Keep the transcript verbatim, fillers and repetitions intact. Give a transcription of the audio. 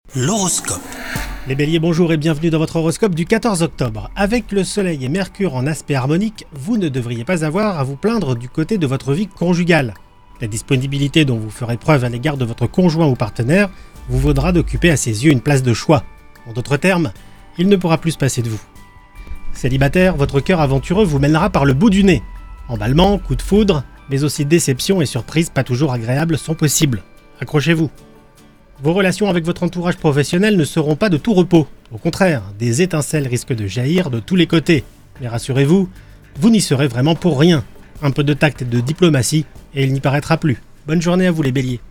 L'horoscope. Les béliers, bonjour et bienvenue dans votre horoscope du quatorze octobre. Avec le soleil et Mercure en aspect harmonique, vous ne devriez pas avoir à vous plaindre du côté de votre vie conjugale. La disponibilité dont vous ferez preuve à l'égard de votre conjoint ou partenaire vous vaudra d'occuper à ses yeux une place de choix. En d'autres termes, il ne pourra plus se passer de vous. Célibataire, votre cœur aventureux vous mènera par le bout du nez. Emballement, coup de foudre, mais aussi déception et surprises pas toujours agréables sont possibles. Accrochez-vous. Vos relations avec votre entourage professionnel ne seront pas de tout repos. Au contraire, des étincelles risquent de jaillir de tous les côtés. Mais rassurez-vous, vous n'y serez vraiment pour rien. Un peu de tact et de diplomatie, et il n'y paraîtra plus. Bonne journée à vous les béliers.